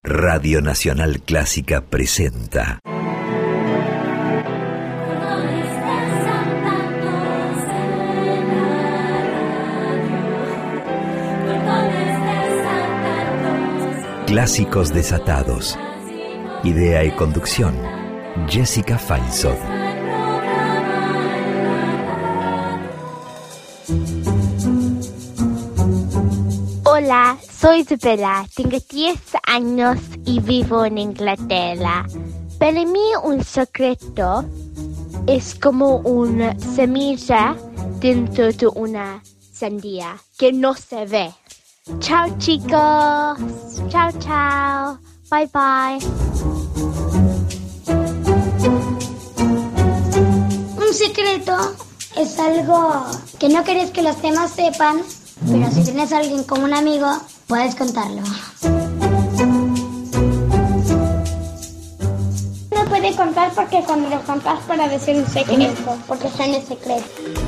Radio Nacional Clásica presenta Clásicos Desatados. Idea y conducción, Jessica Feinsod. Hola, soy Isabella, tengo 10 años y vivo en Inglaterra. Para mí un secreto es como una semilla dentro de una sandía que no se ve. Chao chicos, chao, bye bye. Un secreto es algo que no querés que los demás sepan, pero si tienes a alguien como un amigo, puedes contarlo. No puede contar porque cuando lo contás para decir un secreto, porque son el secreto.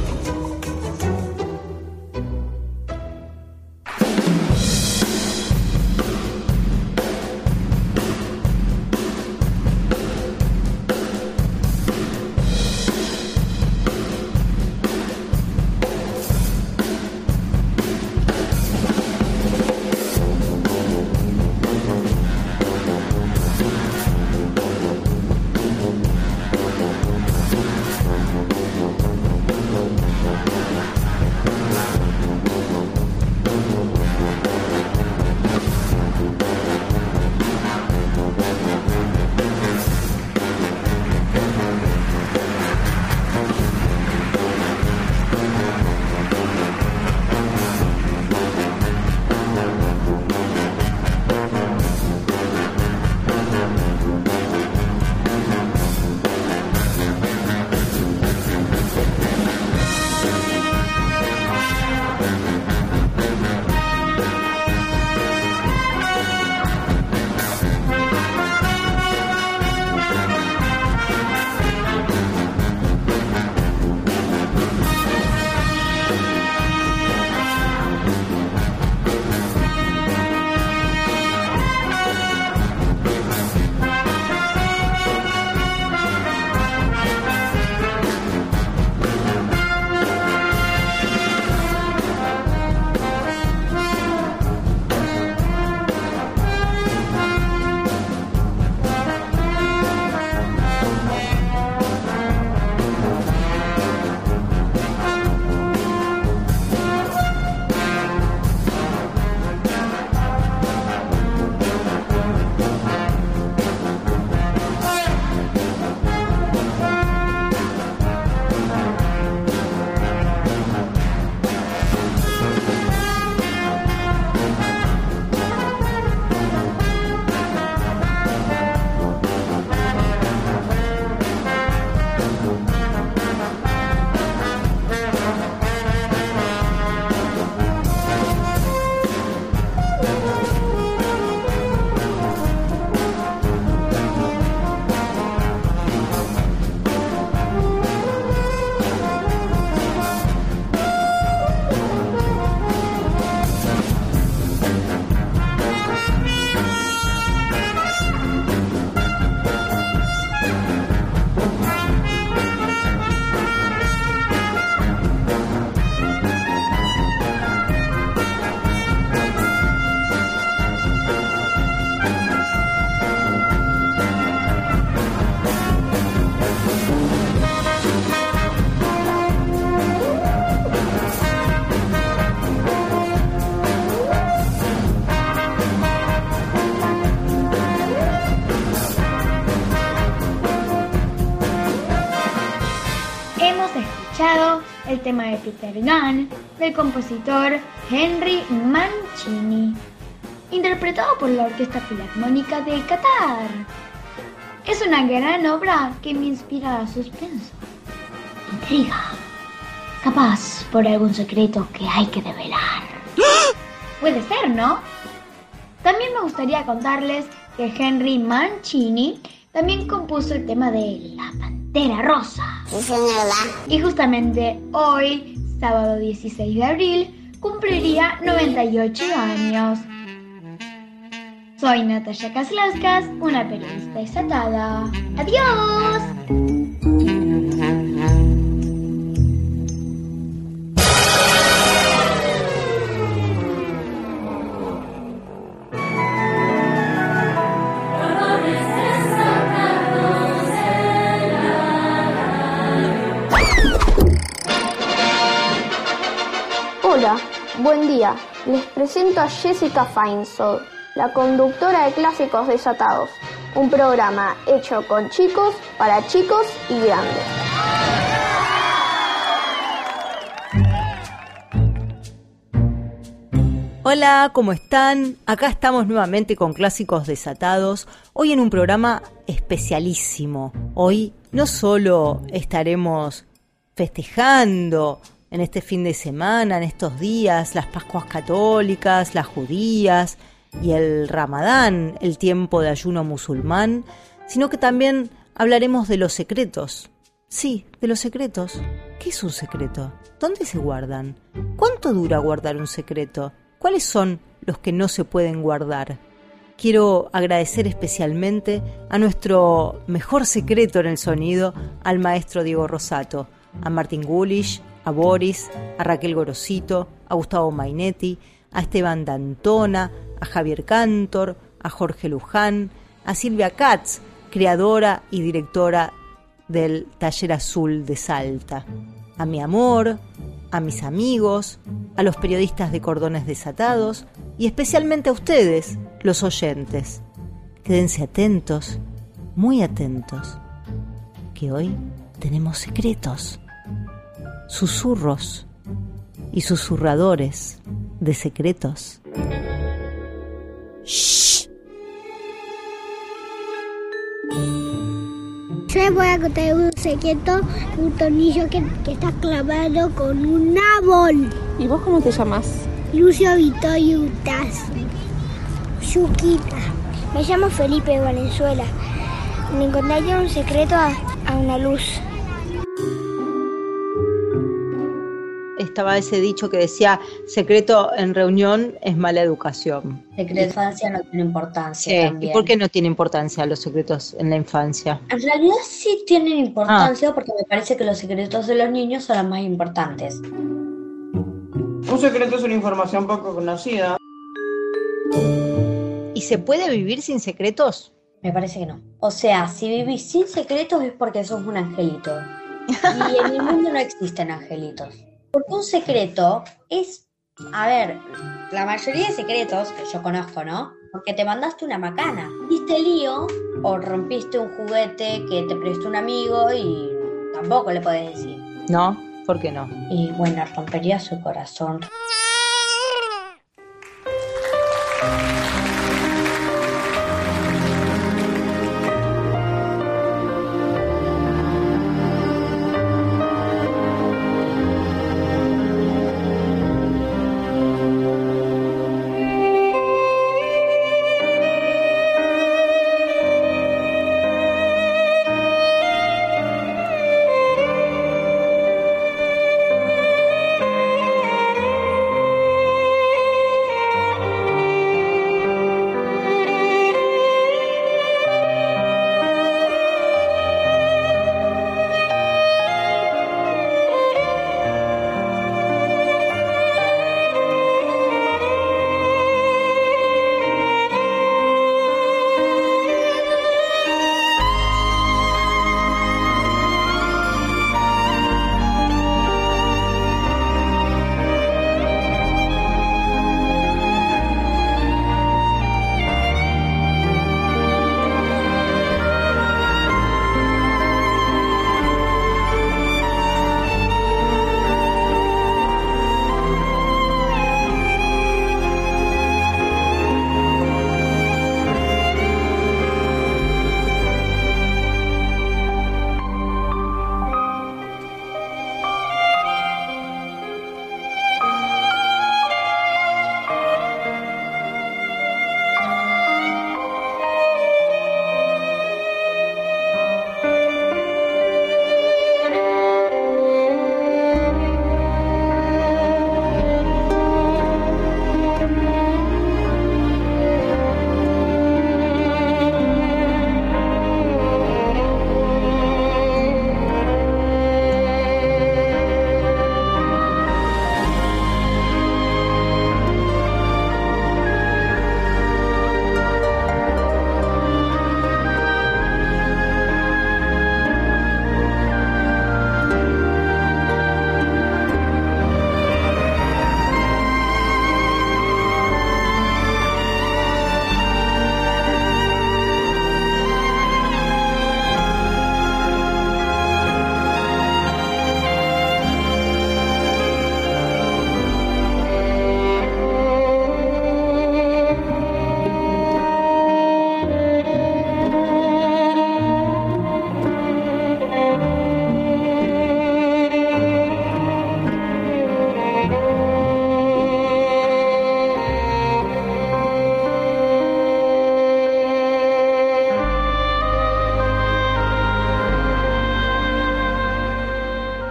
El tema de Peter Gunn, del compositor Henry Mancini, interpretado por la Orquesta Filarmónica de Qatar. Es una gran obra que me inspira suspenso, intriga, capaz por algún secreto que hay que develar. Puede ser, ¿no? También me gustaría contarles que Henry Mancini también compuso el tema de La Pantera Rosa. Sí, señora. Y justamente hoy, sábado 16 de abril, cumpliría 98 años. Soy Natalia Kaslauskas, una periodista desatada. ¡Adiós! Hola, buen día. Les presento a Jessica Feinsold, la conductora de Clásicos Desatados, un programa hecho con chicos, para chicos y grandes. Hola, ¿cómo están? Acá estamos nuevamente con Clásicos Desatados, hoy en un programa especialísimo. Hoy no solo estaremos festejando en este fin de semana, en estos días, las Pascuas católicas, las judías y el Ramadán, el tiempo de ayuno musulmán, sino que también hablaremos de los secretos. Sí, de los secretos. ¿Qué es un secreto? ¿Dónde se guardan? ¿Cuánto dura guardar un secreto? ¿Cuáles son los que no se pueden guardar? Quiero agradecer especialmente a nuestro mejor secreto en el sonido, al maestro Diego Rosato, a Martín Gulish, a Boris, a Raquel Gorosito, a Gustavo Mainetti, a Esteban D'Antona, a Javier Cantor, a Jorge Luján, a Silvia Katz, creadora y directora del Taller Azul de Salta, a mi amor, a mis amigos, a los periodistas de Cordones Desatados y especialmente a ustedes, los oyentes. Quédense atentos, muy atentos, que hoy tenemos secretos, susurros y susurradores de secretos. ¡Shh! Yo les voy a contar un secreto, un tornillo que está clavado con un árbol. ¿Y vos cómo te llamas? Lucio Vittorio Utas. Yuquita. Me llamo Felipe Valenzuela. Le encontré un secreto a una luz. Estaba ese dicho que decía, secreto en reunión es mala educación. Secreto de infancia no tiene importancia también. ¿Y por qué no tiene importancia los secretos en la infancia? En realidad sí tienen importancia porque me parece que los secretos de los niños son los más importantes. Un secreto es una información poco conocida. ¿Y se puede vivir sin secretos? Me parece que no. O sea, si vivís sin secretos es porque sos un angelito. Y en el mundo no existen angelitos. Porque un secreto es, a ver, la mayoría de secretos que yo conozco, ¿no? Porque te mandaste una macana, hiciste lío o rompiste un juguete que te prestó un amigo y tampoco le podés decir. No, ¿por qué no? Y bueno, rompería su corazón.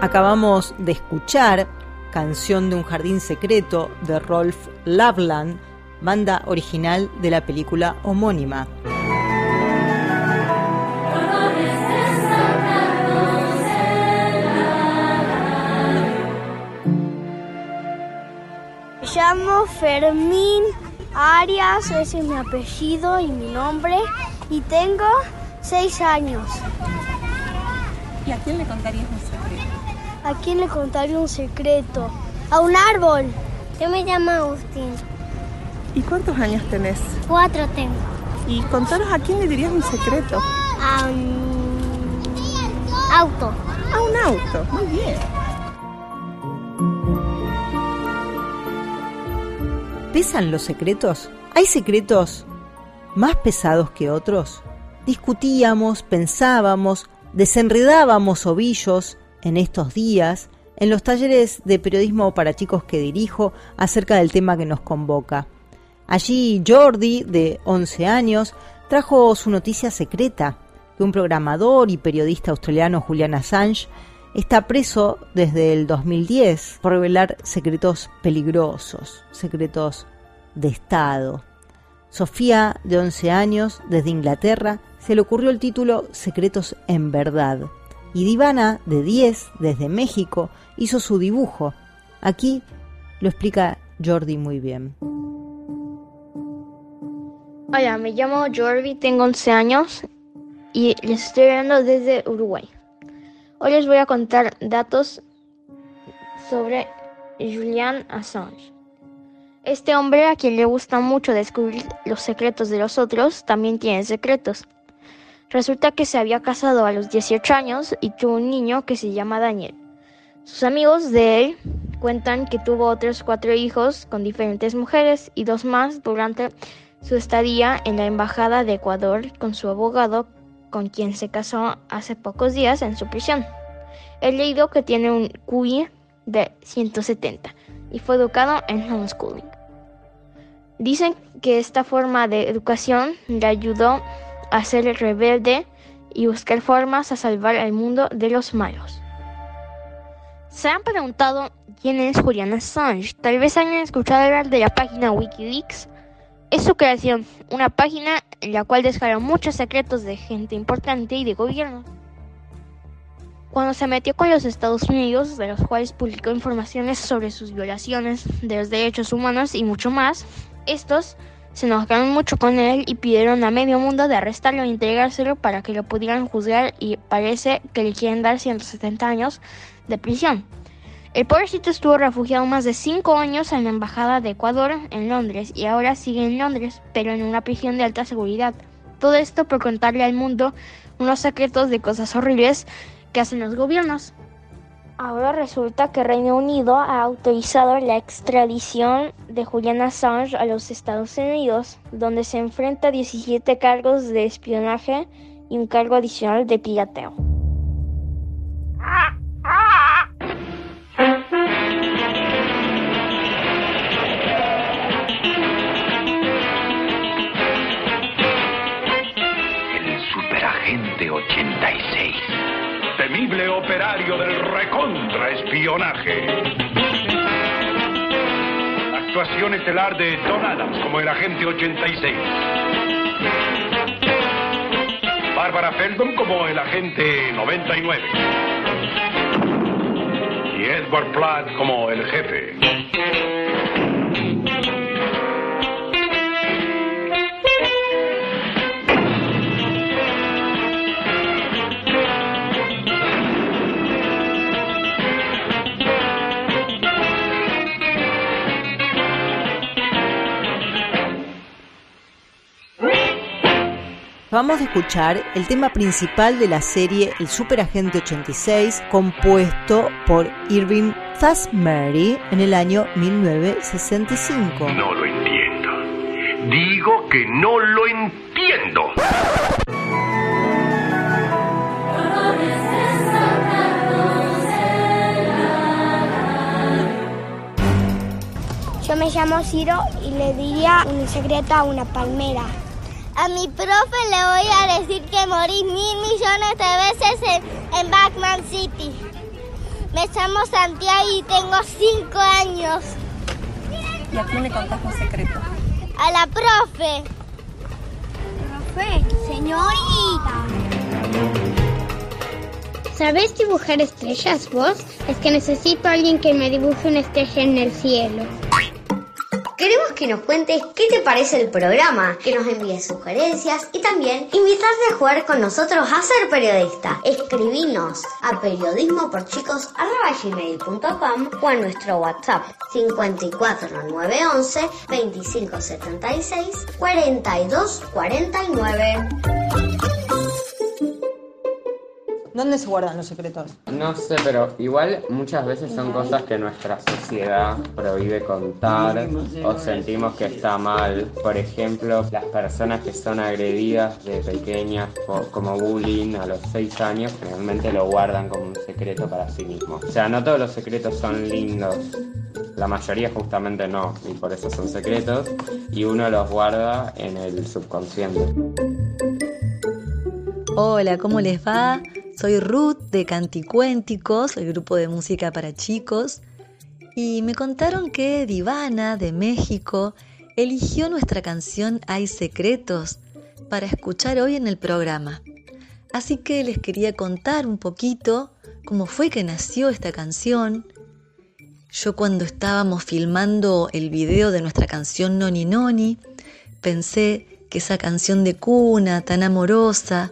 Acabamos de escuchar Canción de un jardín secreto de Rolf Loveland, banda original de la película homónima. Me llamo Fermín Arias, ese es mi apellido y mi nombre, y tengo 6 años. ¿Y a quién le contarías un secreto? ¿A quién le contaría un secreto? A un árbol. Yo me llamo Agustín. ¿Y cuántos años tenés? 4 tengo. Y contanos, ¿a quién le dirías un secreto? A un auto. A un auto, muy bien. ¿Pesan los secretos? ¿Hay secretos más pesados que otros? Discutíamos, pensábamos, desenredábamos ovillos en estos días en los talleres de periodismo para chicos que dirijo acerca del tema que nos convoca. Allí Jordi, de 11 años, trajo su noticia secreta, que un programador y periodista australiano, Julian Assange, está preso desde el 2010 por revelar secretos peligrosos, secretos de Estado. Sofía, de 11 años, desde Inglaterra, se le ocurrió el título Secretos en Verdad. Y Divana, de 10, desde México, hizo su dibujo. Aquí lo explica Jordi muy bien. Hola, me llamo Jordi, tengo 11 años y les estoy hablando desde Uruguay. Hoy les voy a contar datos sobre Julian Assange. Este hombre, a quien le gusta mucho descubrir los secretos de los otros, también tiene secretos. Resulta que se había casado a los 18 años y tuvo un niño que se llama Daniel. Sus amigos de él cuentan que tuvo otros 4 hijos con diferentes mujeres y 2 más durante su estadía en la Embajada de Ecuador con su abogado, con quien se casó hace pocos días en su prisión. He leído que tiene un QI de 170 y fue educado en homeschooling. Dicen que esta forma de educación le ayudó a ser rebelde y buscar formas a salvar al mundo de los malos. ¿Se han preguntado quién es Julian Assange? Tal vez hayan escuchado hablar de la página Wikileaks. Es su creación, una página en la cual dejaron muchos secretos de gente importante y de gobierno. Cuando se metió con los Estados Unidos, de los cuales publicó informaciones sobre sus violaciones de los derechos humanos y mucho más, estos se enojaron mucho con él y pidieron a medio mundo de arrestarlo e entregárselo para que lo pudieran juzgar, y parece que le quieren dar 170 años de prisión. El pobrecito estuvo refugiado más de 5 años en la Embajada de Ecuador en Londres y ahora sigue en Londres, pero en una prisión de alta seguridad. Todo esto por contarle al mundo unos secretos de cosas horribles que hacen los gobiernos. Ahora resulta que Reino Unido ha autorizado la extradición de Julian Assange a los Estados Unidos, donde se enfrenta a 17 cargos de espionaje y un cargo adicional de pirateo. El superagente 86. Temible operario del recontraespionaje. Actuación estelar de Don Adams como el agente 86. Bárbara Feldon como el agente 99. Y Edward Platt como el jefe. Vamos a escuchar el tema principal de la serie El Superagente 86, compuesto por Irving Thasmary en el año 1965. No lo entiendo. Digo que no lo entiendo. Yo me llamo Ciro y le diría un secreto a una palmera. A mi profe le voy a decir que morí 1.000 millones de veces en Batman City. Me llamo Santiago y tengo 5 años. ¿Y a quién le contás un secreto? A la profe. Profe, señorita. ¿Sabés dibujar estrellas vos? Es que necesito a alguien que me dibuje una estrella en el cielo. Queremos que nos cuentes qué te parece el programa, que nos envíes sugerencias y también invitarte a jugar con nosotros a ser periodista. Escribinos a periodismoporchicos@gmail.com o a nuestro WhatsApp 54911 2576 4249. ¿Dónde se guardan los secretos? No sé, pero igual muchas veces son cosas que nuestra sociedad prohíbe contar o sentimos que está mal. Por ejemplo, las personas que son agredidas de pequeñas como bullying a los 6 años generalmente lo guardan como un secreto para sí mismos. O sea, no todos los secretos son lindos. La mayoría justamente no, y por eso son secretos, y uno los guarda en el subconsciente. Hola, ¿cómo les va? Soy Ruth de Canticuénticos, el grupo de música para chicos, y me contaron que Divana de México eligió nuestra canción Hay Secretos para escuchar hoy en el programa. Así que les quería contar un poquito cómo fue que nació esta canción. Yo cuando estábamos filmando el video de nuestra canción Noni Noni, pensé que esa canción de cuna tan amorosa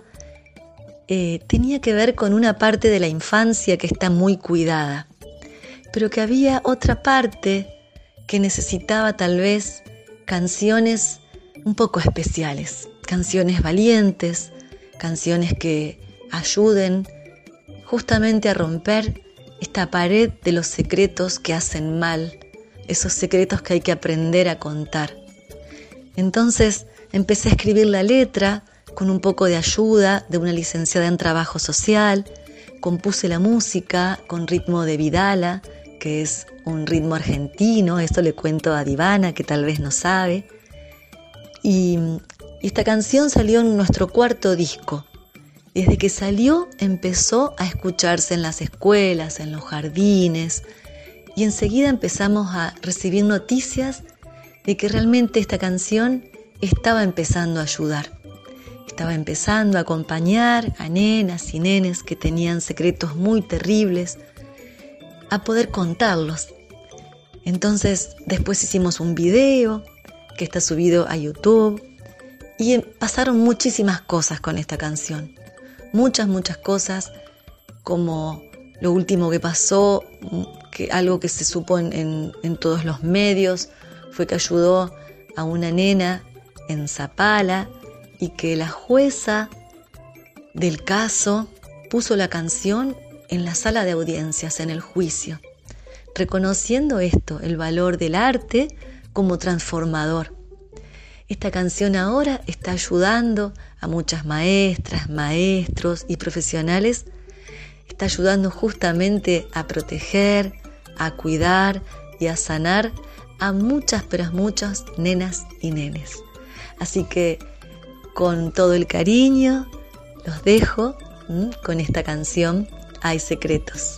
tenía que ver con una parte de la infancia que está muy cuidada, pero que había otra parte que necesitaba tal vez canciones un poco especiales, canciones valientes, canciones que ayuden justamente a romper esta pared de los secretos que hacen mal, esos secretos que hay que aprender a contar. Entonces empecé a escribir la letra con un poco de ayuda de una licenciada en trabajo social, compuse la música con ritmo de Vidala, que es un ritmo argentino, esto le cuento a Divana que tal vez no sabe, y esta canción salió en nuestro 4º disco. Desde que salió empezó a escucharse en las escuelas, en los jardines, y enseguida empezamos a recibir noticias de que realmente esta canción estaba empezando a ayudar. Estaba empezando a acompañar a nenas y nenes que tenían secretos muy terribles, a poder contarlos. Entonces después hicimos un video que está subido a YouTube y pasaron muchísimas cosas con esta canción. Muchas cosas, como lo último que pasó, que algo que se supo en todos los medios, fue que ayudó a una nena en Zapala y que la jueza del caso puso la canción en la sala de audiencias, en el juicio, reconociendo esto, el valor del arte como transformador. Esta canción ahora está ayudando a muchas maestras, maestros y profesionales, está ayudando justamente a proteger, a cuidar y a sanar a muchas, pero muchas nenas y nenes. Así que con todo el cariño los dejo con esta canción Hay Secretos.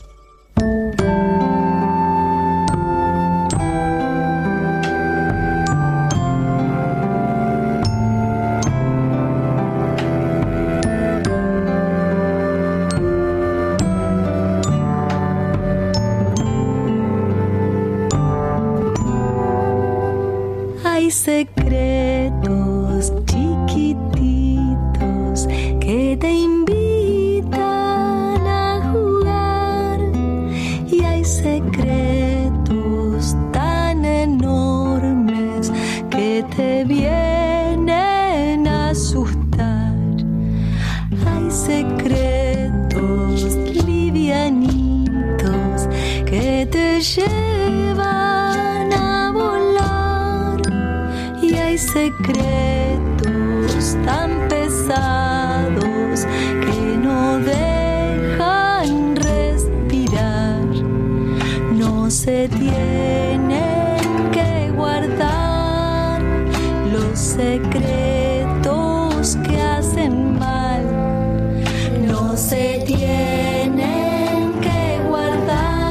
Hay secretos chiquititos que te invitan a jugar, y hay secretos tan enormes que te vienen a asustar. Hay secretos livianitos que te llevan a volar, y hay secretos tan pesados que no dejan respirar. No se tienen que guardar los secretos que hacen mal. No se tienen que guardar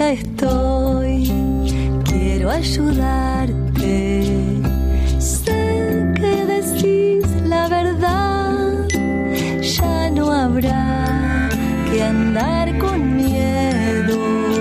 acá estoy, quiero ayudarte. Sé que decís la verdad, ya no habrá que andar con miedo,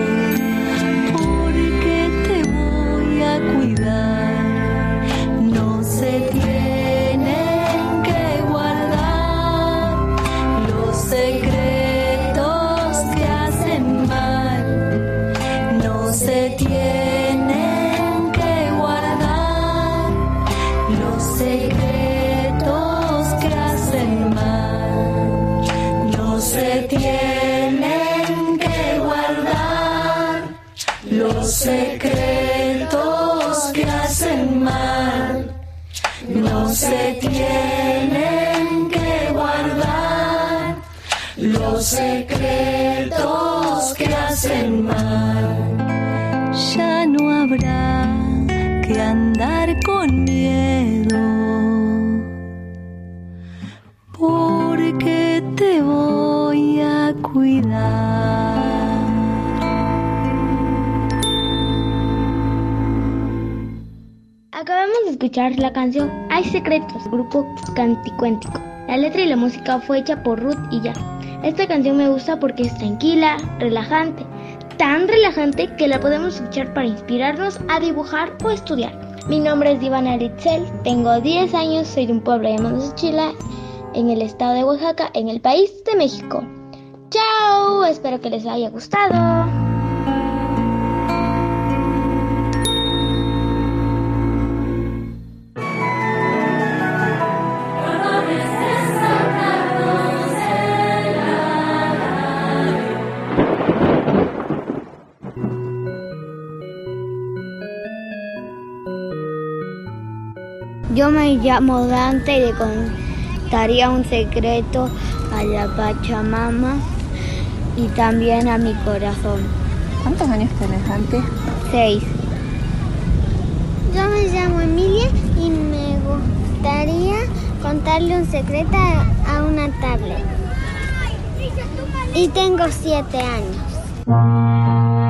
porque te voy a cuidar. No se tienen que guardar los secretos que hacen mal. No se tienen que guardar los secretos que hacen mal. No se tienen que guardar los secretos que hacen mal. No se tienen que guardar los secretos que hacen mal. Ya no habrá que andar con miedo, porque te voy a cuidar. Acabamos de escuchar la canción Hay Secretos, grupo Canticuéntico. La letra y la música fue hecha por Ruth y Jack. Esta canción me gusta porque es tranquila, relajante, tan relajante que la podemos escuchar para inspirarnos a dibujar o estudiar. Mi nombre es Ivana Ritzel, tengo 10 años, soy de un pueblo llamado Xochila, en el estado de Oaxaca, en el país de México. ¡Chao! Espero que les haya gustado. Yo me llamo Dante y le contaría un secreto a la Pachamama y también a mi corazón. ¿Cuántos años tenés, Dante? 6. Yo me llamo Emilia y me gustaría contarle un secreto a una tablet. Y tengo 7 años.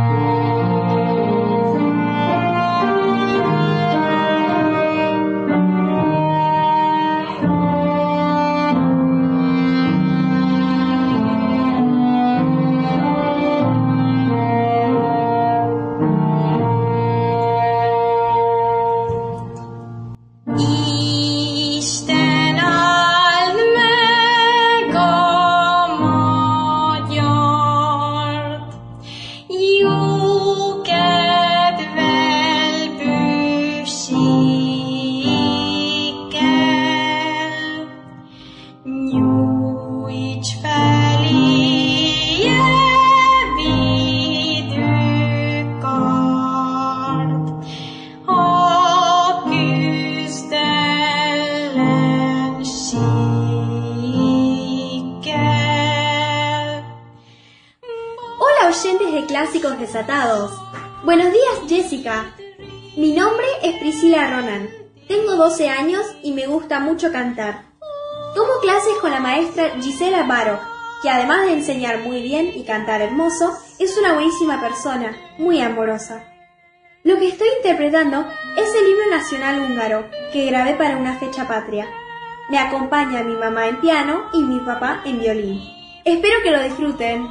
Oyentes de Clásicos Desatados. Buenos días, Jessica. Mi nombre es Priscila Ronan. Tengo 12 años y me gusta mucho cantar. Tomo clases con la maestra Gisela Barok, que además de enseñar muy bien y cantar hermoso, es una buenísima persona, muy amorosa. Lo que estoy interpretando es el himno nacional húngaro, que grabé para una fecha patria. Me acompaña mi mamá en piano y mi papá en violín. Espero que lo disfruten.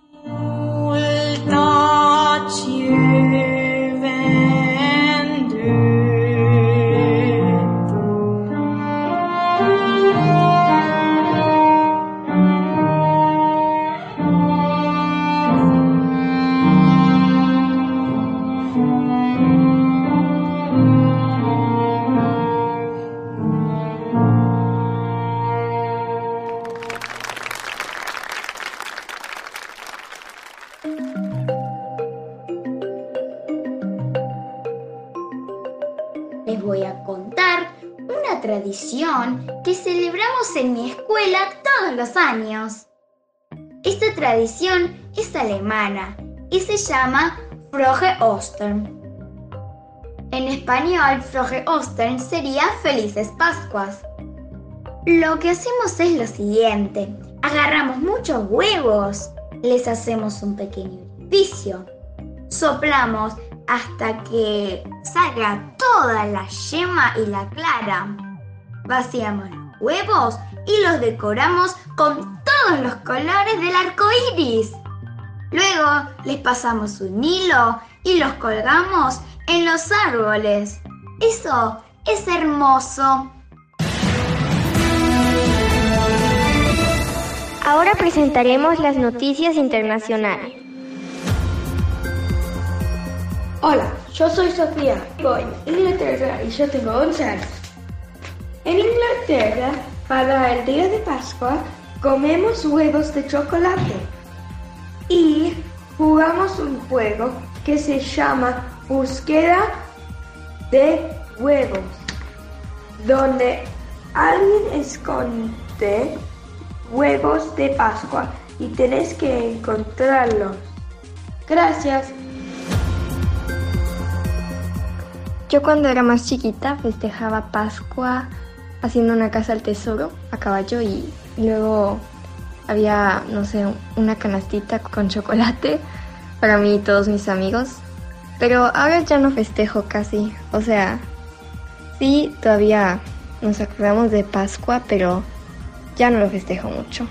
Les voy a contar una tradición que celebramos en mi escuela todos los años. Esta tradición es alemana y se llama Frohe Ostern. En español, Frohe Ostern sería Felices Pascuas. Lo que hacemos es lo siguiente: agarramos muchos huevos, les hacemos un pequeño orificio, Soplamos hasta que salga toda la yema y la clara. Vaciamos los huevos y los decoramos con todos los colores del arco iris. Luego les pasamos un hilo y los colgamos en los árboles. Eso es hermoso. Ahora presentaremos las noticias internacionales. Hola, yo soy Sofía, voy a Inglaterra y yo tengo 11 años. En Inglaterra, para el día de Pascua, comemos huevos de chocolate y jugamos un juego que se llama Búsqueda de Huevos, donde alguien esconde huevos de Pascua y tenés que encontrarlos. Gracias. Yo cuando era más chiquita festejaba Pascua haciendo una casa al tesoro a caballo y luego había, no sé, una canastita con chocolate para mí y todos mis amigos. Pero ahora ya no festejo casi, o sea, sí, todavía nos acordamos de Pasqua, pero ya non lo festejo mucho.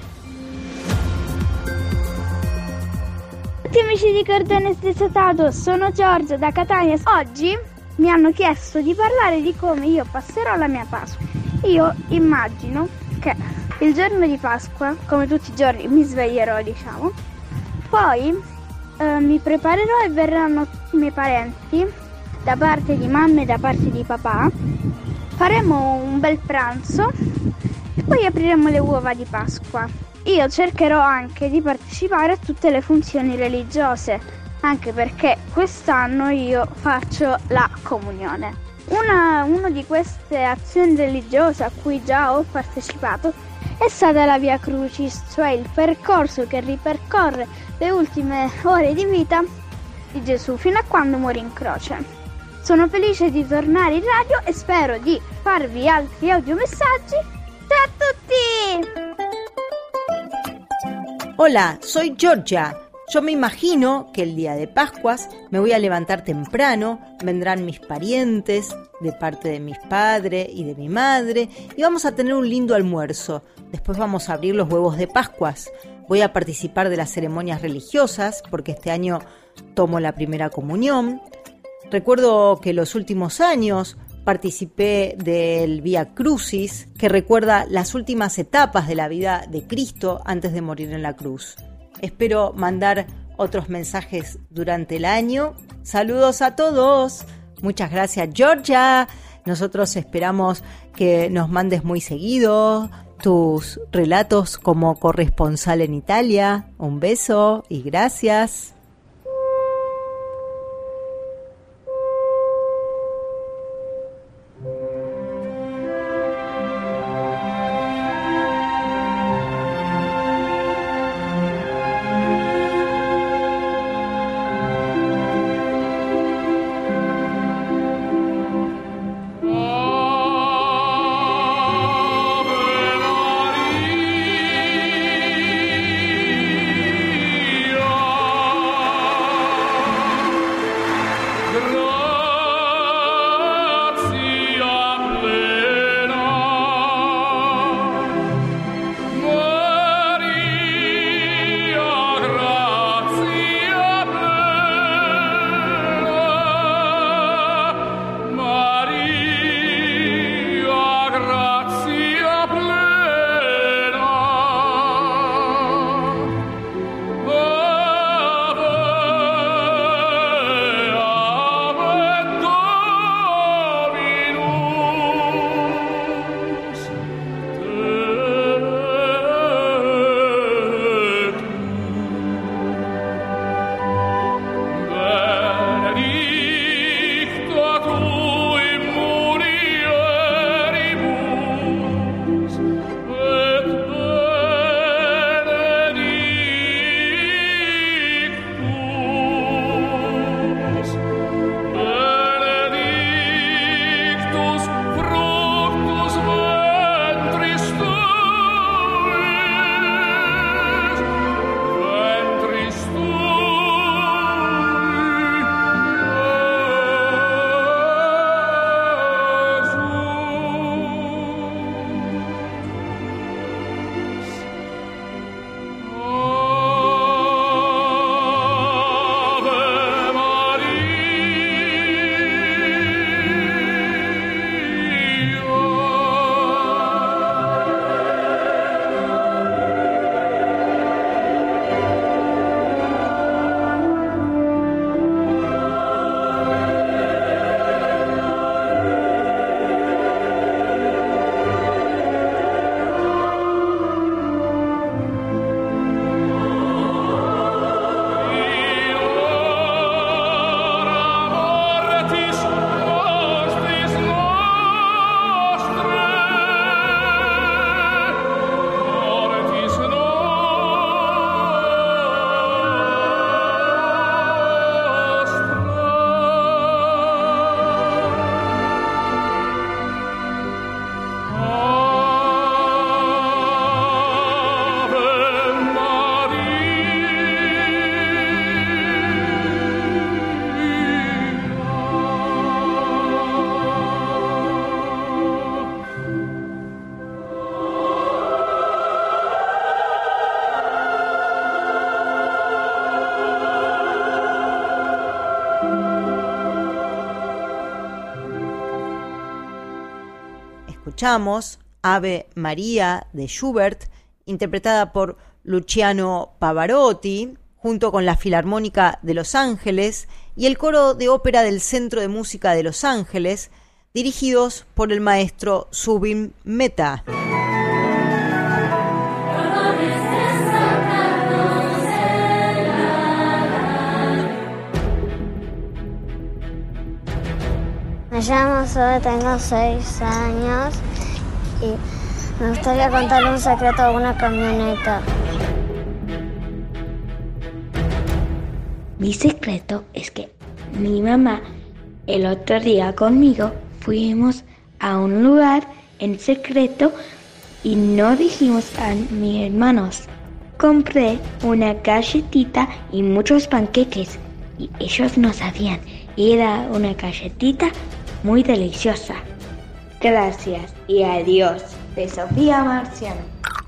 Tutti amici di Cordone Desatato, sono Giorgia da Catania. Oggi mi hanno chiesto di parlare di come io passerò la mia Pasqua. Io immagino che il giorno di Pasqua, come tutti i giorni, mi sveglierò, diciamo, poi mi preparerò e verranno tutti i miei parenti, da parte di mamma e da parte di papà. Faremo un bel pranzo e poi apriremo le uova di Pasqua. Io cercherò anche di partecipare a tutte le funzioni religiose, anche perché quest'anno io faccio la comunione. Una di queste azioni religiose a cui già ho partecipato è stata la Via Crucis, cioè il percorso che ripercorre le ultime ore di vita di Gesù fino a quando morì in croce. Sono felice di tornare in radio e spero di farvi altri audiomessaggi. Ciao a tutti! Hola, soy Georgia. Yo me imagino que el día de Pascuas me voy a levantar temprano, vendrán mis parientes de parte de mis padres y de mi madre y vamos a tener un lindo almuerzo. Después vamos a abrir los huevos de Pascuas. Voy a participar de las ceremonias religiosas porque este año tomo la primera comunión. Recuerdo que los últimos años participé del Via Crucis, que recuerda las últimas etapas de la vida de Cristo antes de morir en la cruz. Espero mandar otros mensajes durante el año. Saludos a todos. Muchas gracias, Georgia. Nosotros esperamos que nos mandes muy seguido tus relatos como corresponsal en Italia. Un beso y gracias. escuchamos Ave María de Schubert, interpretada por Luciano Pavarotti, junto con la Filarmónica de Los Ángeles y el Coro de Ópera del Centro de Música de Los Ángeles, dirigidos por el maestro Zubin Mehta. Me llamo Zoe, tengo 6 años y me gustaría contarle un secreto a una camioneta. Mi secreto es que mi mamá, el otro día conmigo, fuimos a un lugar en secreto y no dijimos a mis hermanos. Compré una galletita y muchos panqueques y ellos no sabían. Era una galletita muy deliciosa. Gracias y adiós, de Sofía Marciano.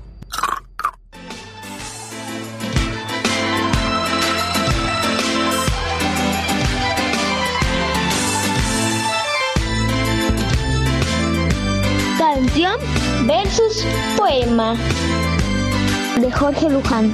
Canción versus poema de Jorge Luján.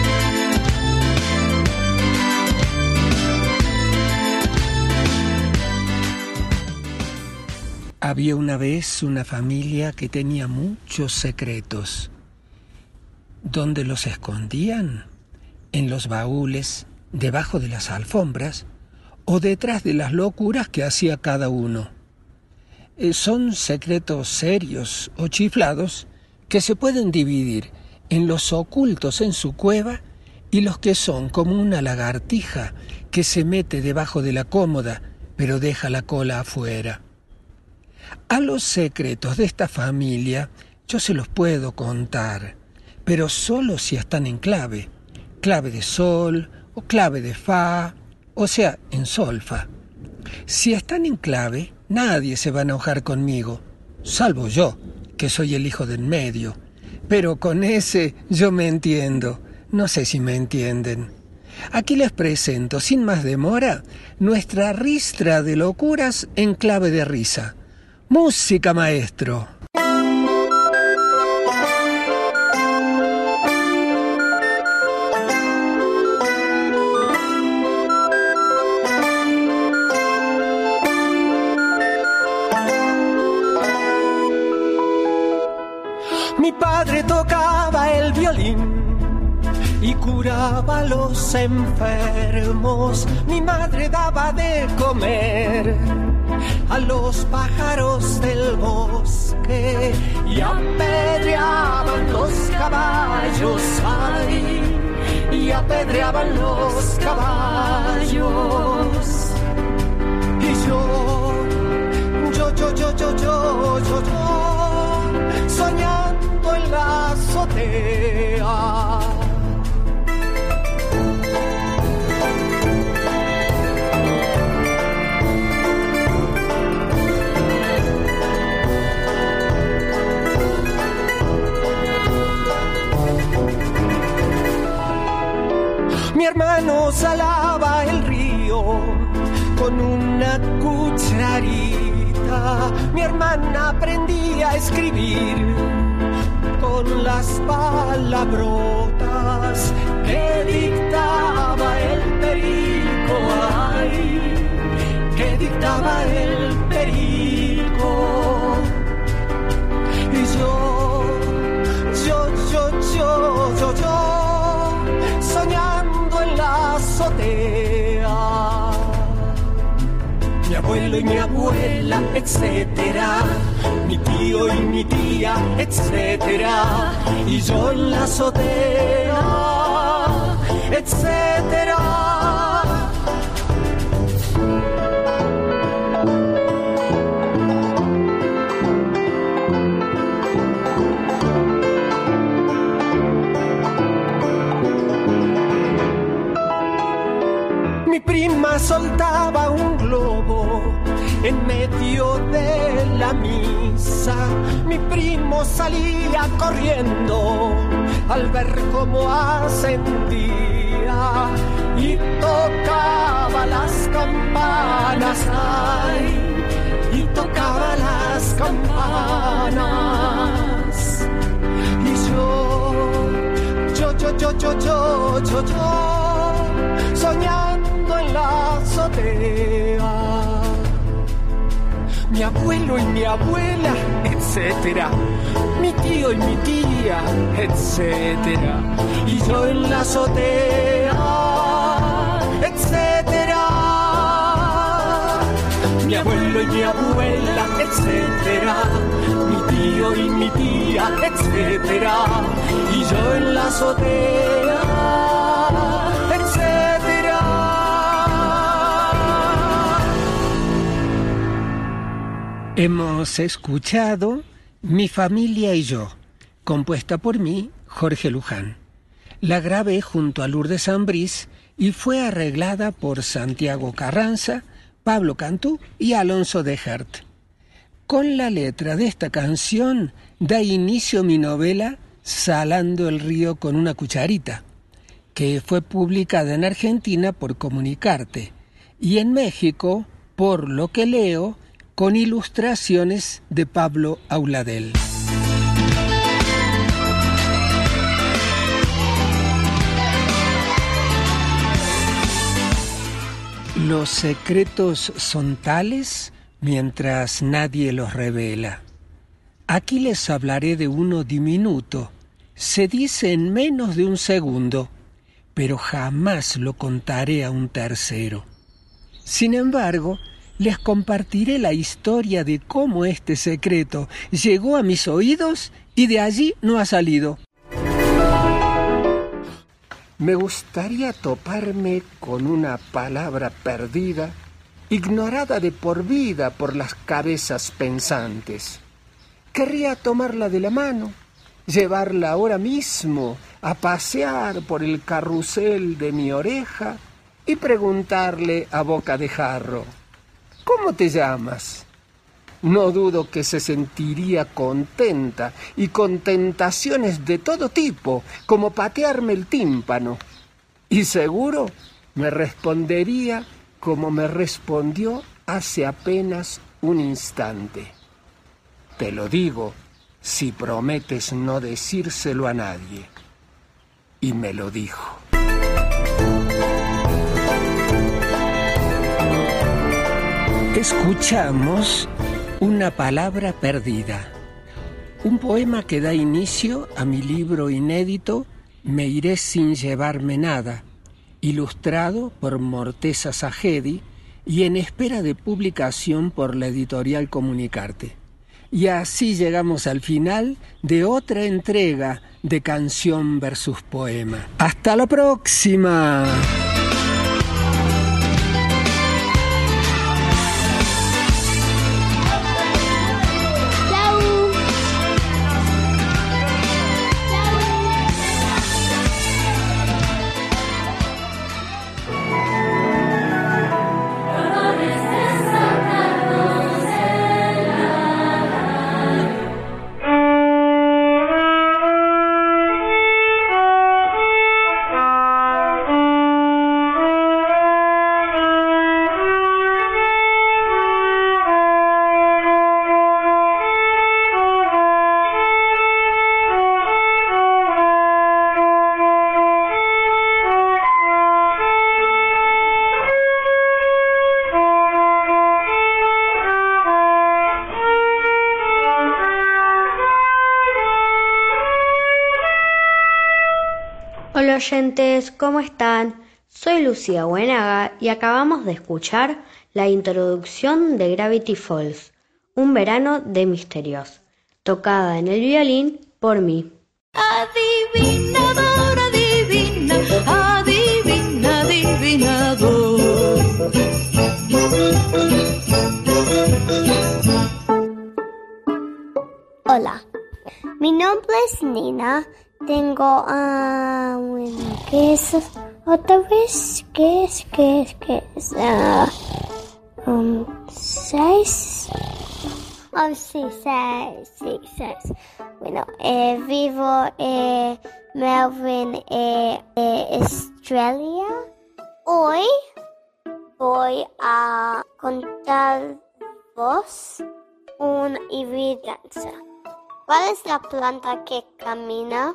Había una vez una familia que tenía muchos secretos. ¿Dónde los escondían? En los baúles, debajo de las alfombras o detrás de las locuras que hacía cada uno. Son secretos serios o chiflados que se pueden dividir en los ocultos en su cueva y los que son como una lagartija que se mete debajo de la cómoda pero deja la cola afuera. A los secretos de esta familia yo se los puedo contar, pero solo si están en clave de sol o clave de fa, o sea, en solfa. Si están en clave, nadie se va a enojar conmigo, salvo yo, que soy el hijo del medio. Pero con ese yo me entiendo, no sé si me entienden. Aquí les presento, sin más demora, nuestra ristra de locuras en clave de risa. ¡Música, maestro! Mi padre tocaba el violín y curaba a los enfermos. Mi madre daba de comer a los pájaros del bosque y apedreaban los caballos, ay, y apedreaban los caballos. Y yo, soñando en la azotea. Mi hermano salaba el río con una cucharita. Mi hermana aprendía a escribir con las palabrotas que dictaba el perico, ay, que dictaba el perico. Y yo, soñando en la azotea. Mi abuelo y mi abuela, etcétera, mi tío y mi tía, etcétera, y yo en la azotea, etcétera. Mi prima soltaba un globo en medio de la misa. Mi primo salía corriendo al ver cómo ascendía y tocaba las campanas, ay, y tocaba las campanas. Y yo, soñando en la azotea. Mi abuelo y mi abuela, etcétera. Mi tío y mi tía, etcétera. Y yo en la azotea, etcétera. Mi abuelo y mi abuela, etcétera. Mi tío y mi tía, etcétera. Y yo en la azotea, etcétera. Hemos escuchado Mi familia y yo, compuesta por mí, Jorge Luján. La grabé junto a Lourdes Ambrís y fue arreglada por Santiago Carranza, Pablo Cantú y Alonso de Hert. Con la letra de esta canción da inicio mi novela Salando el río con una cucharita, que fue publicada en Argentina por Comunicarte y en México, por lo que leo, con ilustraciones de Pablo Auladel. Los secretos son tales mientras nadie los revela. Aquí les hablaré de uno diminuto, se dice en menos de un segundo, pero jamás lo contaré a un tercero. Sin embargo, les compartiré la historia de cómo este secreto llegó a mis oídos y de allí no ha salido. Me gustaría toparme con una palabra perdida, ignorada de por vida por las cabezas pensantes. Querría tomarla de la mano, llevarla ahora mismo a pasear por el carrusel de mi oreja y preguntarle a boca de jarro: ¿cómo te llamas? No dudo que se sentiría contenta y con tentaciones de todo tipo, como patearme el tímpano. Y seguro me respondería como me respondió hace apenas un instante. Te lo digo si prometes no decírselo a nadie. Y me lo dijo. Escuchamos Una palabra perdida, un poema que da inicio a mi libro inédito Me iré sin llevarme nada, ilustrado por Morteza Sajedi y en espera de publicación por la editorial Comunicarte. Y así llegamos al final de otra entrega de Canción versus Poema. ¡Hasta la próxima! Hola oyentes, ¿cómo están? Soy Lucía Buenaga y acabamos de escuchar la introducción de Gravity Falls, un verano de misterios, tocada en el violín por mí. Adivinador, adivina, adivina, adivinador. Hola, mi nombre es Nina. Tengo, ¿qué es? ¿Otra vez? ¿Qué es? 6. Oh, sí, 6. Bueno, vivo en Melbourne, Australia. Hoy voy a contar voz y brillanza. ¿Cuál es la planta que camina?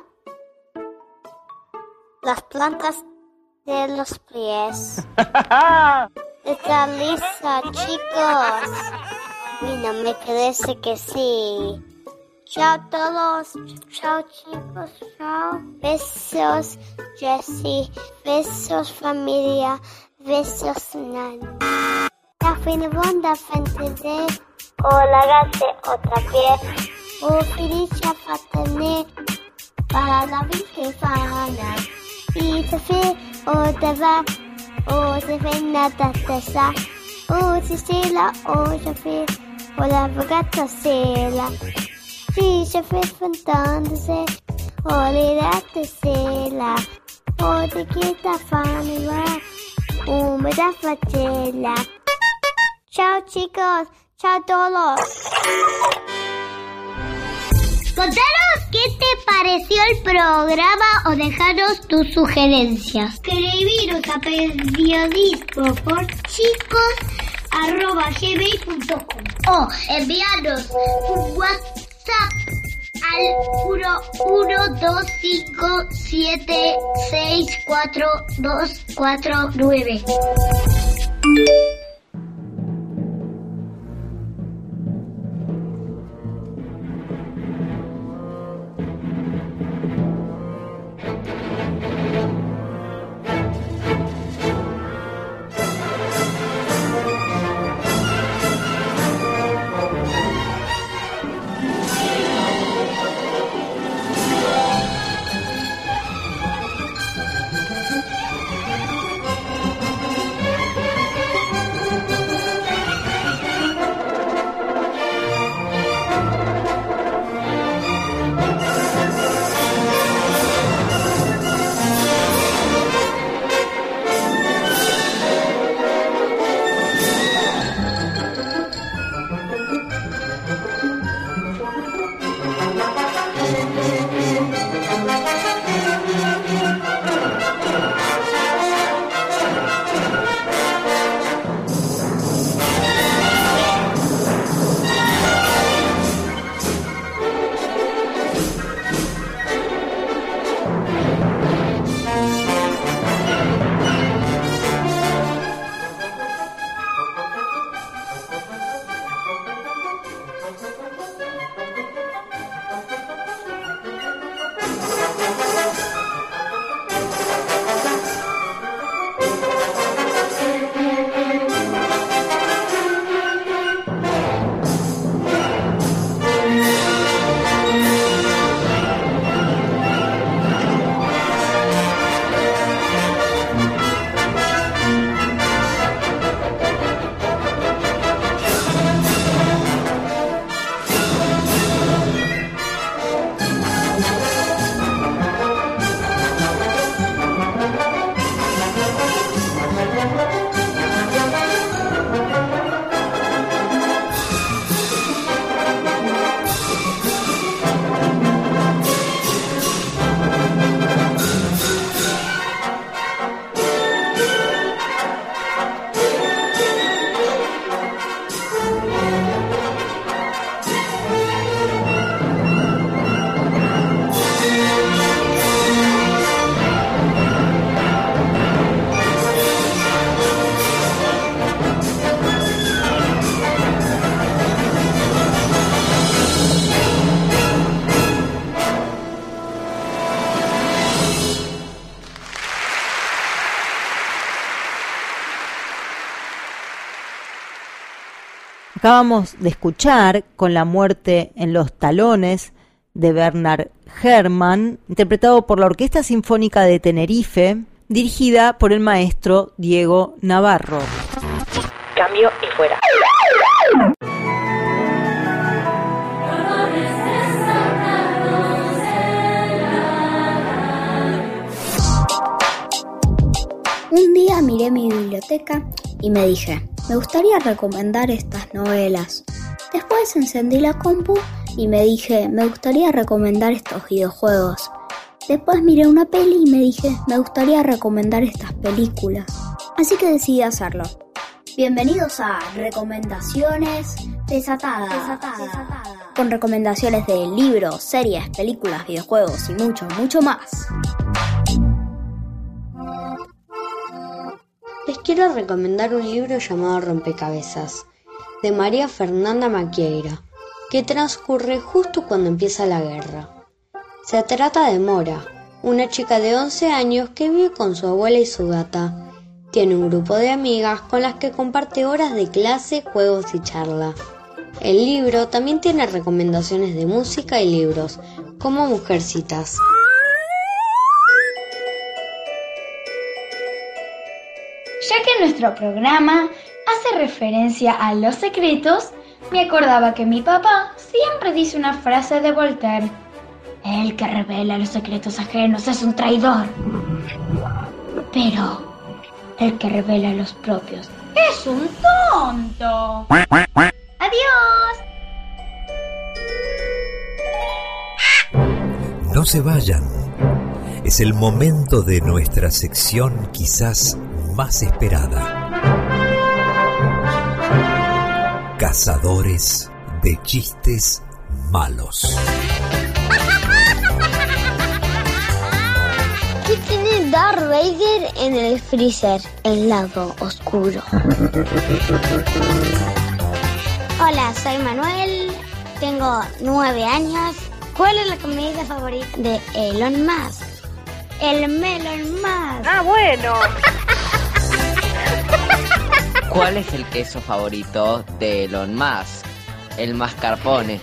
Las plantas de los pies. Está lista, chicos. Mira, me parece que sí. Chao todos. Chao chicos. Chao. Besos, Jessie. Besos, familia. Besos, Nani. La fina bonda frente de. Hola, gase otra vez. Felicia fatene. Para la vigefana. Y se fe o te va. O se fe nada te sa. O se sela o se fe. O la ragazza sela. Si se fe fantándose. O le sela. O te quita fame va. Me da facela. Chao chicos. Chao todos. Contanos qué te pareció el programa o dejaros tus sugerencias. Escribiros a periodismo por chicos@gmail.com o enviarnos un WhatsApp al 11257642249. Acabamos de escuchar Con la muerte en los talones de Bernard Herrmann, interpretado por la Orquesta Sinfónica de Tenerife, dirigida por el maestro Diego Navarro. Cambio y fuera. Un día miré mi biblioteca y me dije, me gustaría recomendar estas novelas. Después encendí la compu y me dije, me gustaría recomendar estos videojuegos. Después miré una peli y me dije, me gustaría recomendar estas películas. Así que decidí hacerlo. Bienvenidos a Recomendaciones Desatadas. Con recomendaciones de libros, series, películas, videojuegos y mucho, mucho más. Les quiero recomendar un libro llamado Rompecabezas, de María Fernanda Maquieira, que transcurre justo cuando empieza la guerra. Se trata de Mora, una chica de 11 años que vive con su abuela y su gata. Tiene un grupo de amigas con las que comparte horas de clase, juegos y charla. El libro también tiene recomendaciones de música y libros, como Mujercitas. Ya que nuestro programa hace referencia a los secretos, me acordaba que mi papá siempre dice una frase de Voltaire: el que revela los secretos ajenos es un traidor, pero el que revela los propios es un tonto. ¡Adiós! No se vayan. Es el momento de nuestra sección quizás más esperada. Cazadores de chistes malos. ¿Qué tiene Darth Vader en el freezer? El lado oscuro. Hola, soy Manuel, tengo 9 años. ¿Cuál es la comida favorita de Elon Musk? El Melon Musk. Ah, bueno. ¿Cuál es el queso favorito de Elon Musk? El mascarpone.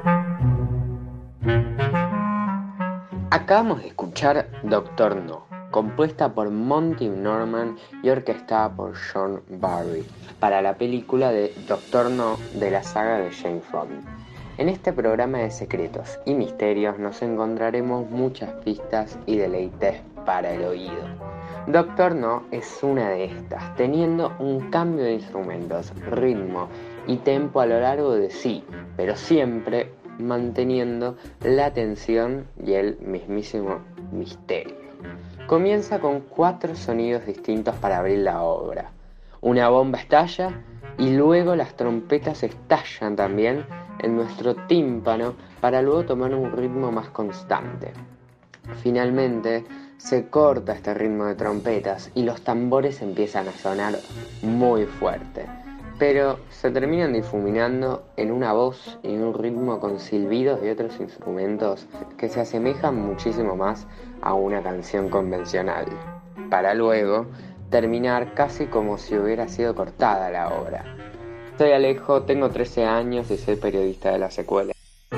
Acabamos de escuchar Doctor No, compuesta por Monty Norman y orquestada por John Barry, para la película de Doctor No de la saga de James Bond. En este programa de secretos y misterios nos encontraremos muchas pistas y deleites para el oído. Doctor No es una de estas, teniendo un cambio de instrumentos, ritmo y tempo a lo largo de sí, pero siempre manteniendo la atención y el mismísimo misterio. Comienza con 4 sonidos distintos para abrir la obra. Una bomba estalla y luego las trompetas estallan también en nuestro tímpano para luego tomar un ritmo más constante. Finalmente se corta este ritmo de trompetas y los tambores empiezan a sonar muy fuerte, pero se terminan difuminando en una voz y un ritmo con silbidos y otros instrumentos que se asemejan muchísimo más a una canción convencional, para luego terminar casi como si hubiera sido cortada la obra. Soy Alejo, tengo 13 años y soy periodista de La Secuela.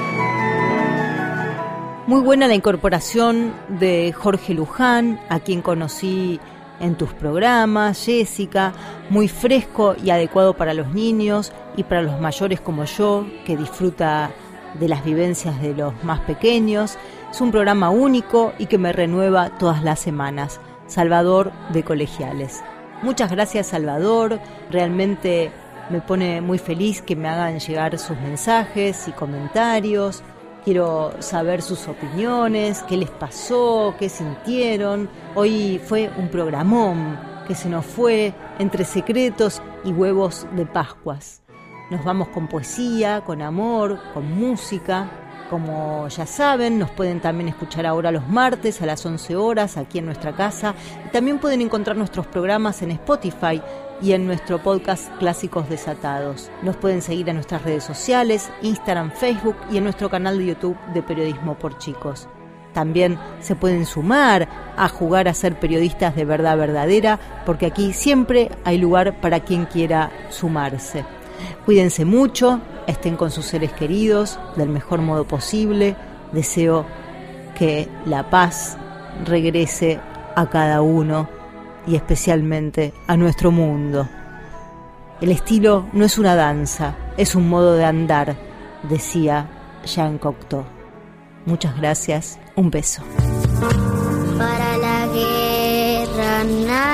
Muy buena la incorporación de Jorge Luján, a quien conocí en tus programas, Jessica, muy fresco y adecuado para los niños y para los mayores como yo, que disfruta de las vivencias de los más pequeños. Es un programa único y que me renueva todas las semanas. Salvador de Colegiales. Muchas gracias, Salvador, realmente me pone muy feliz que me hagan llegar sus mensajes y comentarios. Quiero saber sus opiniones, qué les pasó, qué sintieron. Hoy fue un programón que se nos fue entre secretos y huevos de Pascuas. Nos vamos con poesía, con amor, con música. Como ya saben, nos pueden también escuchar ahora los martes a las 11 horas aquí en nuestra casa. Y también pueden encontrar nuestros programas en Spotify y en nuestro podcast Clásicos Desatados. Nos pueden seguir en nuestras redes sociales, Instagram, Facebook y en nuestro canal de YouTube de Periodismo por Chicos. También se pueden sumar a jugar a ser periodistas de verdad verdadera, porque aquí siempre hay lugar para quien quiera sumarse. Cuídense mucho, estén con sus seres queridos del mejor modo posible. Deseo que la paz regrese a cada uno y especialmente a nuestro mundo. El estilo no es una danza, es un modo de andar, decía Jean Cocteau. Muchas gracias, un beso. Para la guerra